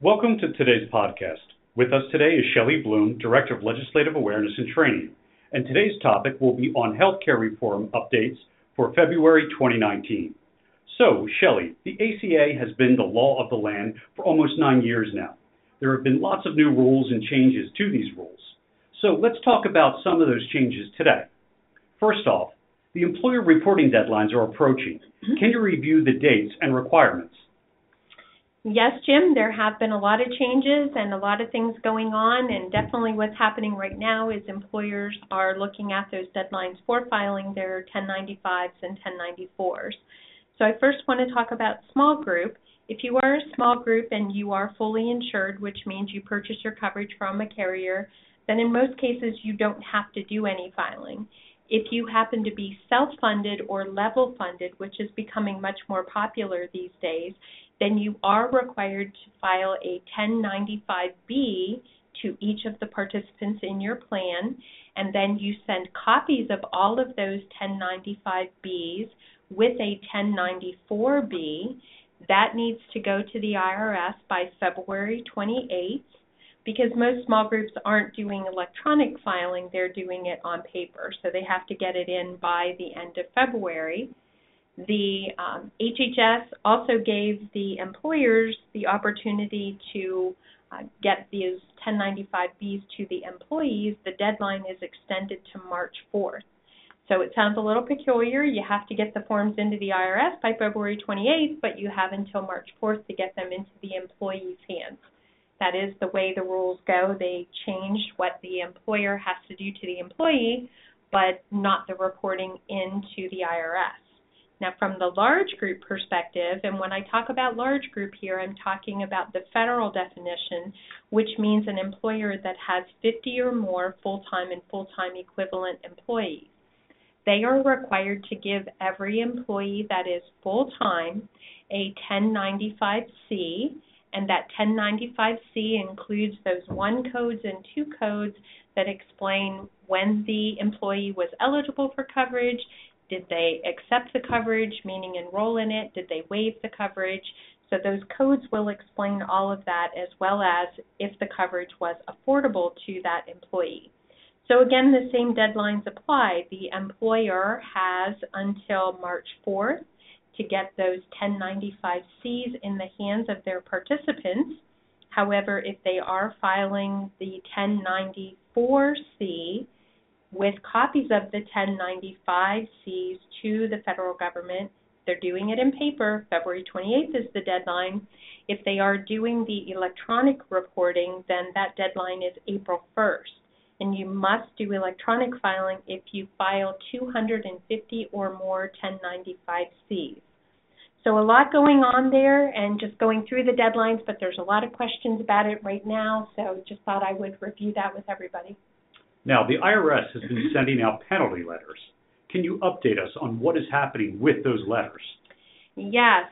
Welcome to today's podcast. With us today is Shelley Bloom, Director of Legislative Awareness and Training, and today's topic will be on healthcare reform updates for February 2019. So, Shelley, the ACA has been the law of the land for almost 9 years now. There have been lots of new rules and changes to these rules. So let's talk about some of those changes today. First off, the employer reporting deadlines are approaching. Can you review the dates and requirements? Yes, Jim, there have been a lot of changes and a lot of things going on, and definitely what's happening right now is employers are looking at those deadlines for filing their 1095s and 1094s. So I first want to talk about small group. If you are a small group and you are fully insured, which means you purchase your coverage from a carrier, then in most cases you don't have to do any filing. If you happen to be self-funded or level funded, which is becoming much more popular these days, then you are required to file a 1095B to each of the participants in your plan, and then you send copies of all of those 1095Bs with a 1094B. That needs to go to the IRS by February 28th. Because most small groups aren't doing electronic filing, they're doing it on paper. So they have to get it in by the end of February. The HHS also gave the employers the opportunity to get these 1095Bs to the employees. The deadline is extended to March 4th. So it sounds a little peculiar. You have to get the forms into the IRS by February 28th, but you have until March 4th to get them into the employee's hands. That is the way the rules go. They changed what the employer has to do to the employee, but not the reporting into the IRS. Now, from the large group perspective, and when I talk about large group here, I'm talking about the federal definition, which means an employer that has 50 or more full-time and full-time equivalent employees. They are required to give every employee that is full-time a 1095C, and that 1095C includes those 1 codes and 2 codes that explain when the employee was eligible for coverage, did they accept the coverage, meaning enroll in it, did they waive the coverage. So those codes will explain all of that, as well as if the coverage was affordable to that employee. So again, the same deadlines apply. The employer has until March 4th to get those 1095Cs in the hands of their participants. However, if they are filing the 1094C with copies of the 1095Cs to the federal government, they're doing it in paper. February 28th is the deadline. If they are doing the electronic reporting, then that deadline is April 1st. And you must do electronic filing if you file 250 or more 1095Cs. So a lot going on there and just going through the deadlines, but there's a lot of questions about it right now, so just thought I would review that with everybody. Now, the IRS has been sending out penalty letters. Can you update us on what is happening with those letters? Yes.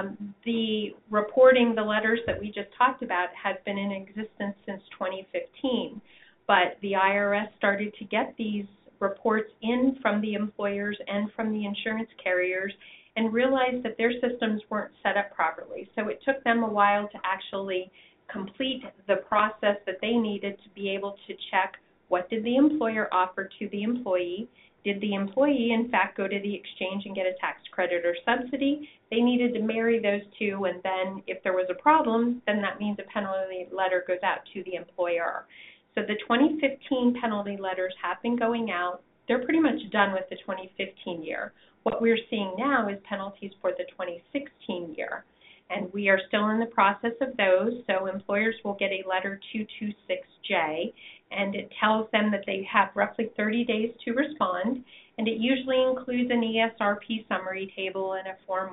The reporting, the letters that we just talked about, has been in existence since 2015. But the IRS started to get these reports in from the employers and from the insurance carriers and realized that their systems weren't set up properly. So it took them a while to actually complete the process that they needed to be able to check what did the employer offer to the employee. Did the employee, in fact, go to the exchange and get a tax credit or subsidy? They needed to marry those two, and then if there was a problem, then that means a penalty letter goes out to the employer. So the 2015 penalty letters have been going out. They're pretty much done with the 2015 year. What we're seeing now is penalties for the 2016 year, and we are still in the process of those. So employers will get a letter 226J, and it tells them that they have roughly 30 days to respond, and it usually includes an ESRP summary table and a Form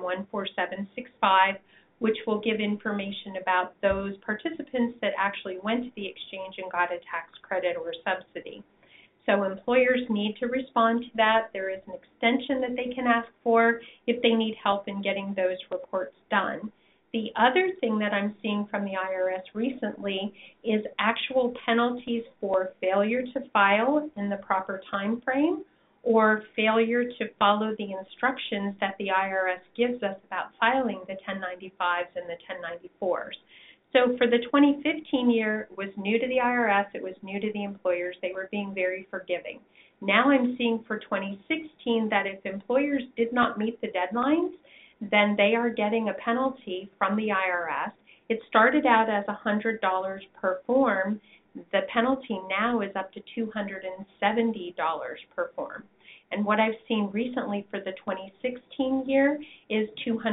14765, which will give information about those participants that actually went to the exchange and got a tax credit or subsidy. So employers need to respond to that. There is an extension that they can ask for if they need help in getting those reports done. The other thing that I'm seeing from the IRS recently is actual penalties for failure to file in the proper time frame or failure to follow the instructions that the IRS gives us about filing the 1095s and the 1094s. So for the 2015 year, it was new to the IRS, it was new to the employers. They were being very forgiving. Now I'm seeing for 2016 that if employers did not meet the deadlines, then they are getting a penalty from the IRS. It started out as $100 per form. The penalty now is up to $270 per form. And what I've seen recently for the 2016 year is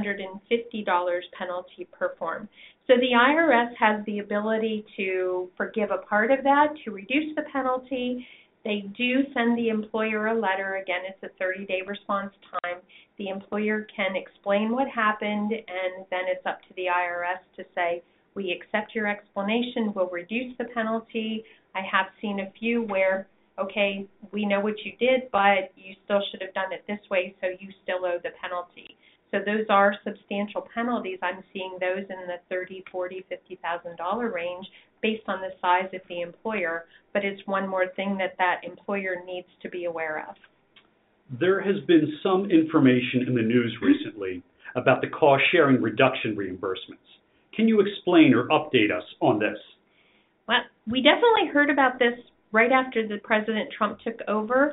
$250 penalty per form. So the IRS has the ability to forgive a part of that, to reduce the penalty. They do send the employer a letter. Again, it's a 30-day response time. The employer can explain what happened, and then it's up to the IRS to say, we accept your explanation, we'll reduce the penalty. I have seen a few where, okay, we know what you did, but you still should have done it this way, so you still owe the penalty. So those are substantial penalties. I'm seeing those in the $30,000, $40,000, $50,000 range based on the size of the employer, but it's one more thing that employer needs to be aware of. There has been some information in the news recently about the cost-sharing reduction reimbursements. Can you explain or update us on this? Well, we definitely heard about this right after the President Trump took over.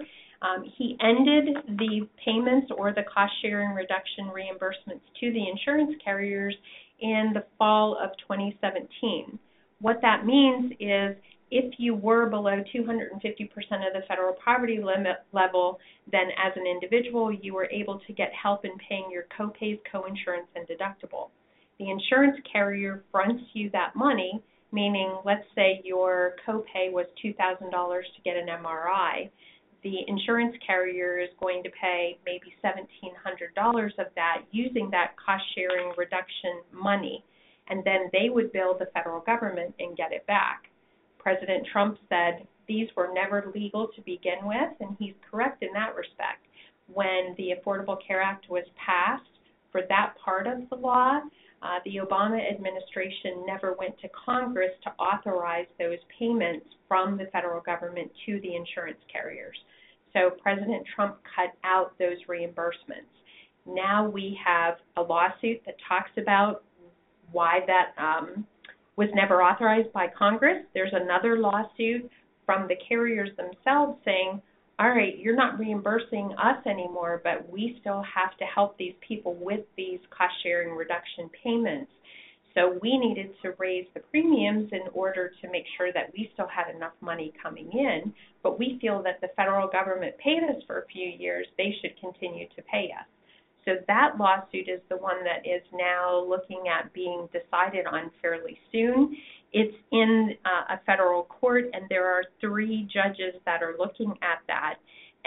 He ended the payments or the cost-sharing reduction reimbursements to the insurance carriers in the fall of 2017. What that means is if you were below 250% of the federal poverty limit level, then as an individual, you were able to get help in paying your co-pays, co-insurance, and deductible. The insurance carrier fronts you that money, meaning let's say your co-pay was $2,000 to get an MRI. The insurance carrier is going to pay maybe $1,700 of that using that cost-sharing reduction money, and then they would bill the federal government and get it back. President Trump said these were never legal to begin with, and he's correct in that respect. When the Affordable Care Act was passed, for that part of the law, the Obama administration never went to Congress to authorize those payments from the federal government to the insurance carriers. So President Trump cut out those reimbursements. Now we have a lawsuit that talks about why that was never authorized by Congress. There's another lawsuit from the carriers themselves saying, all right, you're not reimbursing us anymore, but we still have to help these people with these cost-sharing reduction payments. So we needed to raise the premiums in order to make sure that we still had enough money coming in, but we feel that the federal government paid us for a few years, they should continue to pay us. So that lawsuit is the one that is now looking at being decided on fairly soon. It's in a federal court, and there are 3 judges that are looking at that.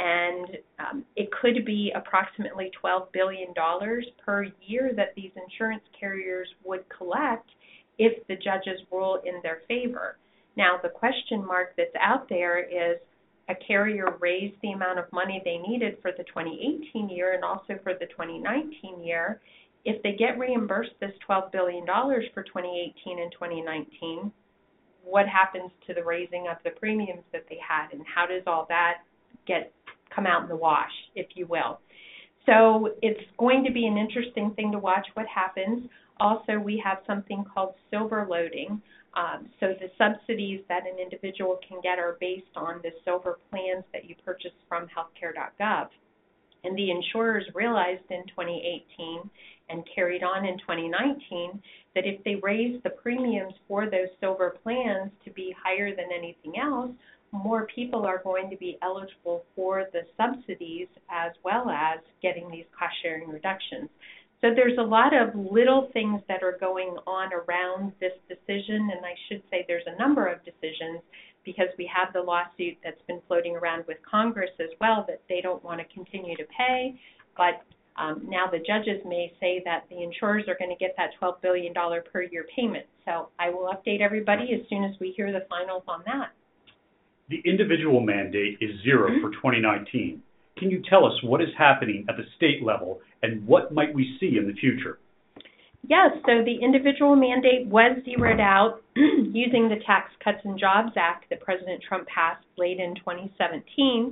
And it could be approximately $12 billion per year that these insurance carriers would collect if the judges rule in their favor. Now, the question mark that's out there is, a carrier raised the amount of money they needed for the 2018 year and also for the 2019 year. If they get reimbursed this $12 billion for 2018 and 2019, what happens to the raising of the premiums that they had, and how does all that come out in the wash, if you will? So it's going to be an interesting thing to watch what happens. Also, we have something called silver loading. So the subsidies that an individual can get are based on the silver plans that you purchase from healthcare.gov. And the insurers realized in 2018 and carried on in 2019 that if they raise the premiums for those silver plans to be higher than anything else, more people are going to be eligible for the subsidies as well as getting these cost-sharing reductions. So there's a lot of little things that are going on around this decision, and I should say there's a number of decisions because we have the lawsuit that's been floating around with Congress as well that they don't want to continue to pay, but now the judges may say that the insurers are going to get that $12 billion per year payment. So I will update everybody as soon as we hear the finals on that. The individual mandate is zero for 2019. Can you tell us what is happening at the state level and what might we see in the future? Yes, so the individual mandate was zeroed out using the Tax Cuts and Jobs Act that President Trump passed late in 2017.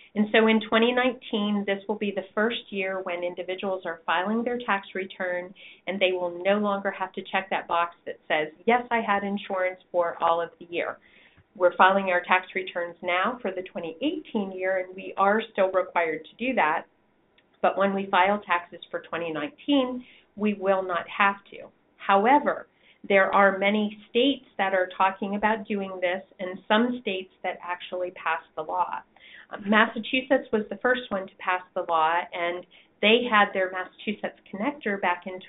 And so in 2019, this will be the first year when individuals are filing their tax return, and they will no longer have to check that box that says, yes, I had insurance for all of the year. We're filing our tax returns now for the 2018 year, and we are still required to do that. But when we file taxes for 2019, we will not have to. However, there are many states that are talking about doing this, and some states that actually passed the law. Massachusetts was the first one to pass the law, and they had their Massachusetts Connector back in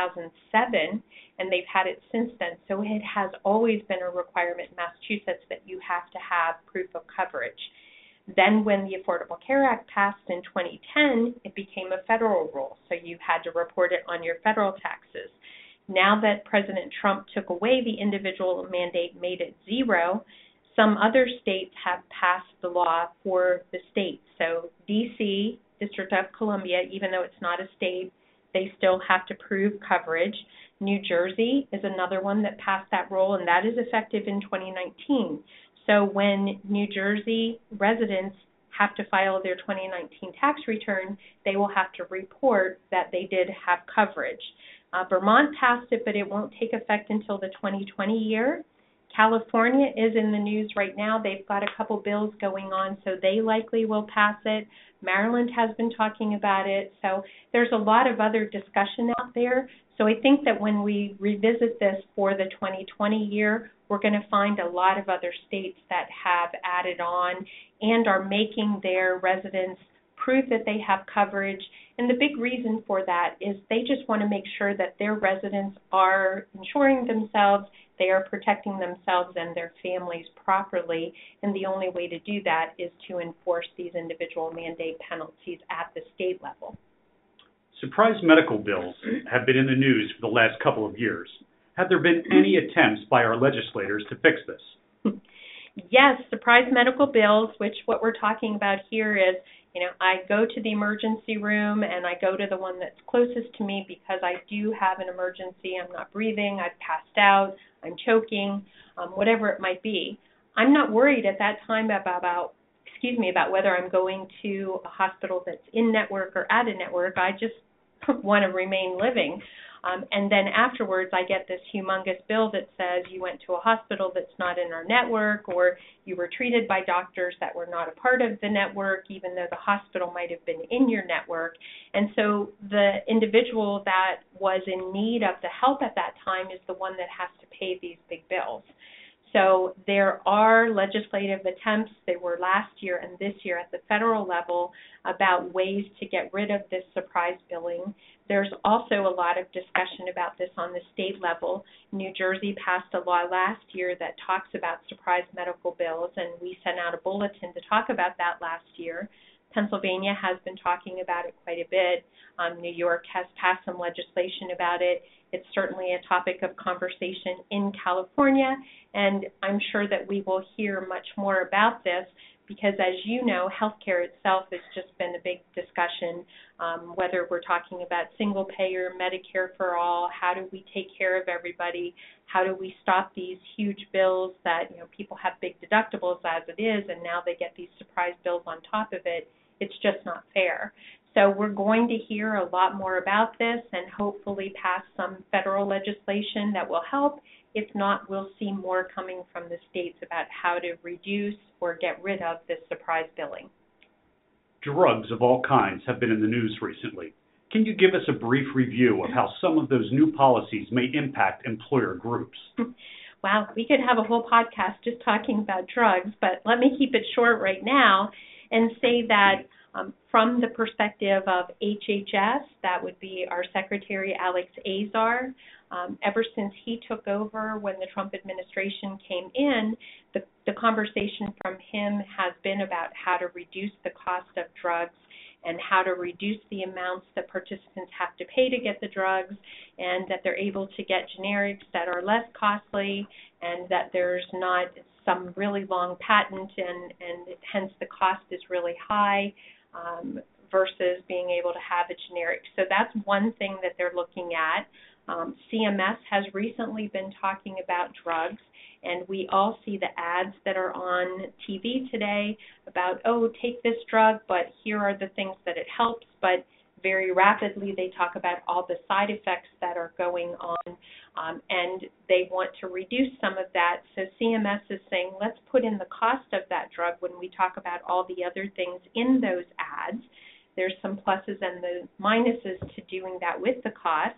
2007, and they've had it since then. So it has always been a requirement in Massachusetts that you have to have proof of coverage. Then when the Affordable Care Act passed in 2010, it became a federal rule, so you had to report it on your federal taxes. Now that President Trump took away the individual mandate, made it zero, some other states have passed the law for the states. So D.C., District of Columbia, even though it's not a state, they still have to prove coverage. New Jersey is another one that passed that rule, and that is effective in 2019. So when New Jersey residents have to file their 2019 tax return, they will have to report that they did have coverage. Vermont passed it, but it won't take effect until the 2020 year. California is in the news right now. They've got a couple bills going on, so they likely will pass it. Maryland has been talking about it. So there's a lot of other discussion out there. So I think that when we revisit this for the 2020 year, we're going to find a lot of other states that have added on and are making their residents prove that they have coverage. And the big reason for that is they just want to make sure that their residents are insuring themselves, they are protecting themselves and their families properly, and the only way to do that is to enforce these individual mandate penalties at the state level. Surprise medical bills have been in the news for the last couple of years. Have there been any attempts by our legislators to fix this? Yes, surprise medical bills, which what we're talking about here is, I go to the emergency room and I go to the one that's closest to me because I do have an emergency. I'm not breathing, I've passed out, I'm choking, whatever it might be. I'm not worried at that time about whether I'm going to a hospital that's in network or out of network. I just want to remain living. And then afterwards, I get this humongous bill that says you went to a hospital that's not in our network, or you were treated by doctors that were not a part of the network, even though the hospital might have been in your network. And so the individual that was in need of the help at that time is the one that has to pay these big bills. So there are legislative attempts, they were last year and this year at the federal level, about ways to get rid of this surprise billing. There's also a lot of discussion about this on the state level. New Jersey passed a law last year that talks about surprise medical bills, and we sent out a bulletin to talk about that last year. Pennsylvania has been talking about it quite a bit. New York has passed some legislation about it. It's certainly a topic of conversation in California, and I'm sure that we will hear much more about this because, as you know, healthcare itself has just been a big discussion, whether we're talking about single payer, Medicare for all, how do we take care of everybody, how do we stop these huge bills that, people have big deductibles as it is, and now they get these surprise bills on top of it. It's just not fair. So we're going to hear a lot more about this and hopefully pass some federal legislation that will help. If not, we'll see more coming from the states about how to reduce or get rid of this surprise billing. Drugs of all kinds have been in the news recently. Can you give us a brief review of how some of those new policies may impact employer groups? Wow, we could have a whole podcast just talking about drugs, but let me keep it short right now and say that from the perspective of HHS, that would be our Secretary Alex Azar. Ever since he took over when the Trump administration came in, the conversation from him has been about how to reduce the cost of drugs and how to reduce the amounts that participants have to pay to get the drugs, and that they're able to get generics that are less costly, and that there's not some really long patent and hence the cost is really high versus being able to have a generic. So that's one thing that they're looking at. CMS has recently been talking about drugs, and we all see the ads that are on TV today about, oh, take this drug, but here are the things that it helps, but very rapidly they talk about all the side effects that are going on, and they want to reduce some of that. So CMS is saying, let's put in the cost of that drug when we talk about all the other things in those ads. There's some pluses and the minuses to doing that with the costs.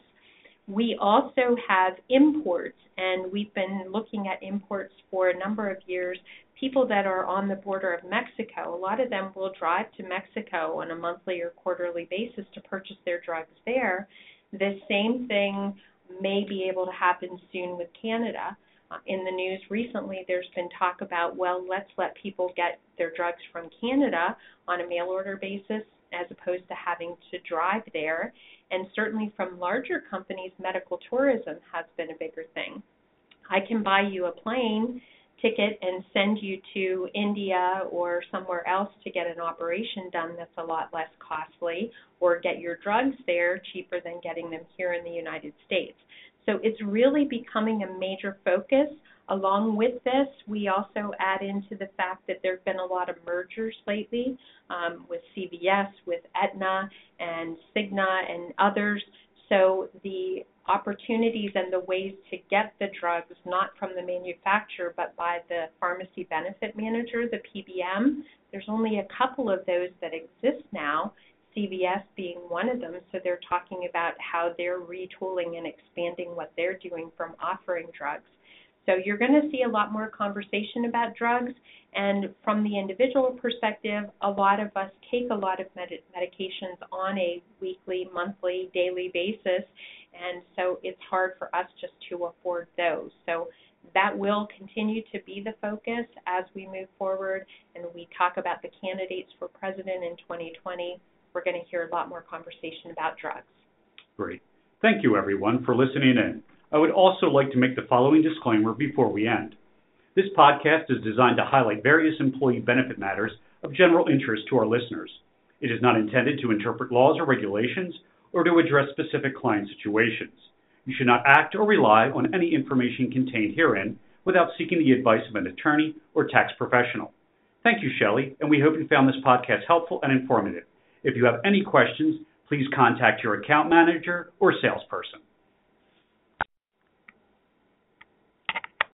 We also have imports, and we've been looking at imports for a number of years. People that are on the border of Mexico, a lot of them will drive to Mexico on a monthly or quarterly basis to purchase their drugs there. The same thing may be able to happen soon with Canada. In the news recently, there's been talk about, well, let's let people get their drugs from Canada on a mail order basis as opposed to having to drive there. And certainly from larger companies, medical tourism has been a bigger thing. I can buy you a plane ticket and send you to India or somewhere else to get an operation done that's a lot less costly, or get your drugs there cheaper than getting them here in the United States. So it's really becoming a major focus. Along with this, we also add into the fact that there have been a lot of mergers lately with CVS, with Aetna, and Cigna, and others. So the opportunities and the ways to get the drugs, not from the manufacturer, but by the pharmacy benefit manager, the PBM, there's only a couple of those that exist now, CVS being one of them. So they're talking about how they're retooling and expanding what they're doing from offering drugs. So you're going to see a lot more conversation about drugs, and from the individual perspective, a lot of us take a lot of medications on a weekly, monthly, daily basis, and so it's hard for us just to afford those. So that will continue to be the focus as we move forward, and we talk about the candidates for president in 2020. We're going to hear a lot more conversation about drugs. Great. Thank you, everyone, for listening in. I would also like to make the following disclaimer before we end. This podcast is designed to highlight various employee benefit matters of general interest to our listeners. It is not intended to interpret laws or regulations or to address specific client situations. You should not act or rely on any information contained herein without seeking the advice of an attorney or tax professional. Thank you, Shelley, and we hope you found this podcast helpful and informative. If you have any questions, please contact your account manager or salesperson.